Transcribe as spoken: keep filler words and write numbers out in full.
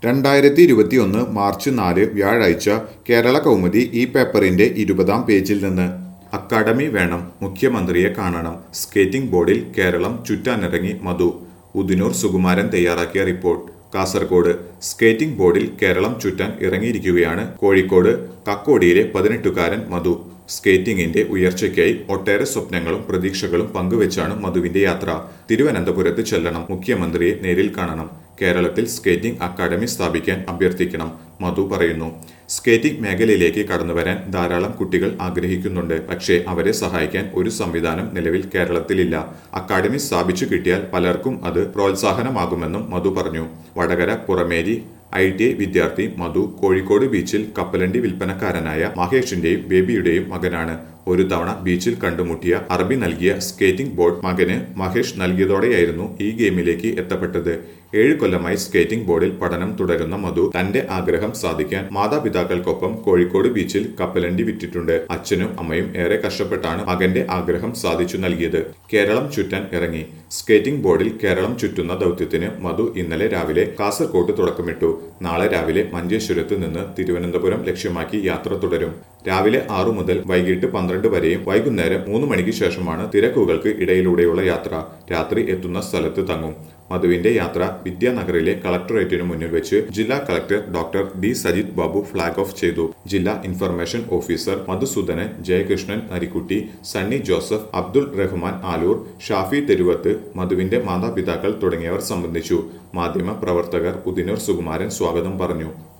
രണ്ടായിരത്തി ഇരുപത്തിയൊന്ന് മാർച്ച് നാല് വ്യാഴാഴ്ച കേരള കൗമുദി ഈ പേപ്പറിന്റെ ഇരുപതാം പേജിൽ നിന്ന് അക്കാഡമി വേണം, മുഖ്യമന്ത്രിയെ കാണണം. സ്കേറ്റിംഗ് ബോർഡിൽ കേരളം ചുറ്റാനിറങ്ങി മധു. ഉദിനൂർ സുകുമാരൻ തയ്യാറാക്കിയ റിപ്പോർട്ട്. കാസർഗോഡ് സ്കേറ്റിംഗ് ബോർഡിൽ കേരളം ചുറ്റാൻ ഇറങ്ങിയിരിക്കുകയാണ് കോഴിക്കോട് കക്കോടിയിലെ പതിനെട്ടുകാരൻ മധു. സ്കേറ്റിംഗിന്റെ ഉയർച്ചയ്ക്കായി ഒട്ടേറെ സ്വപ്നങ്ങളും പ്രതീക്ഷകളും പങ്കുവെച്ചാണ് മധുവിന്റെ യാത്ര. തിരുവനന്തപുരത്ത് ചെല്ലണം, മുഖ്യമന്ത്രിയെ നേരിൽ കാണണം, കേരളത്തിൽ സ്കേറ്റിംഗ് അക്കാദമി സ്ഥാപിക്കാൻ അഭ്യർത്ഥിക്കണം, മധു പറയുന്നു. സ്കേറ്റിംഗ് മേഖലയിലേക്ക് കടന്നുവരാൻ ധാരാളം കുട്ടികൾ ആഗ്രഹിക്കുന്നുണ്ട്. പക്ഷേ അവരെ സഹായിക്കാൻ ഒരു സംവിധാനം നിലവിൽ കേരളത്തിലില്ല. അക്കാദമി സ്ഥാപിച്ചു കിട്ടിയാൽ പലർക്കും അത് പ്രോത്സാഹനമാകുമെന്നും മധു പറഞ്ഞു. Vadakara Purameri I T I വിദ്യാർത്ഥി മധു കോഴിക്കോട് ബീച്ചിൽ കപ്പലണ്ടി വിൽപ്പനക്കാരനായ മഹേഷിന്റെയും ബേബിയുടെയും മകനാണ്. ഒരു തവണ ബീച്ചിൽ കണ്ടുമുട്ടിയ അറബി നൽകിയ സ്കേറ്റിംഗ് ബോർഡ് മകന് മഹേഷ് നൽകിയതോടെയായിരുന്നു ഈ ഗെയിമിലേക്ക് എത്തപ്പെട്ടത്. ഏഴ് കൊല്ലമായി സ്കേറ്റിംഗ് ബോർഡിൽ പഠനം തുടരുന്ന മധു തന്റെ ആഗ്രഹം സാധിക്കാൻ മാതാപിതാക്കൾക്കൊപ്പം കോഴിക്കോട് ബീച്ചിൽ കപ്പലണ്ടി വിറ്റിട്ടുണ്ട്. അച്ഛനും അമ്മയും ഏറെ കഷ്ടപ്പെട്ടാണ് മകന്റെ ആഗ്രഹം സാധിച്ചു നൽകിയത്. കേരളം ചുറ്റാൻ ഇറങ്ങി. സ്കേറ്റിംഗ് ബോർഡിൽ കേരളം ചുറ്റുന്ന ദൗത്യത്തിന് മധു ഇന്നലെ രാവിലെ കാസർകോട്ട് തുടക്കമിട്ടു. നാളെ രാവിലെ മഞ്ചേശ്വരത്ത് നിന്ന് തിരുവനന്തപുരം ലക്ഷ്യമാക്കി യാത്ര തുടരും. രാവിലെ ആറു മുതൽ വൈകിട്ട് പന്ത്രണ്ട് വരെയും വൈകുന്നേരം മൂന്ന് മണിക്ക് ശേഷമാണ് തിരക്കുകൾക്ക് ഇടയിലൂടെയുള്ള യാത്ര. രാത്രി എത്തുന്ന സ്ഥലത്ത് തങ്ങും. മധുവിന്റെ യാത്ര വിദ്യാനഗറിലെ കളക്ടറേറ്റിനു മുന്നിൽ വെച്ച് ജില്ലാ collector doctor D Sajith Babu flag off ചെയ്തു. ജില്ലാ ഇൻഫർമേഷൻ ഓഫീസർ മധുസൂദനൻ, ജയകൃഷ്ണൻ നരിക്കുട്ടി, സണ്ണി ജോസഫ്, അബ്ദുൾ റഹ്മാൻ ആലൂർ, ഷാഫി തെരുവത്ത്, മധുവിന്റെ മാതാപിതാക്കൾ തുടങ്ങിയവർ സംബന്ധിച്ചു. മാധ്യമ പ്രവർത്തകർ ഉദിനൂർ സുകുമാരൻ സ്വാഗതം പറഞ്ഞു.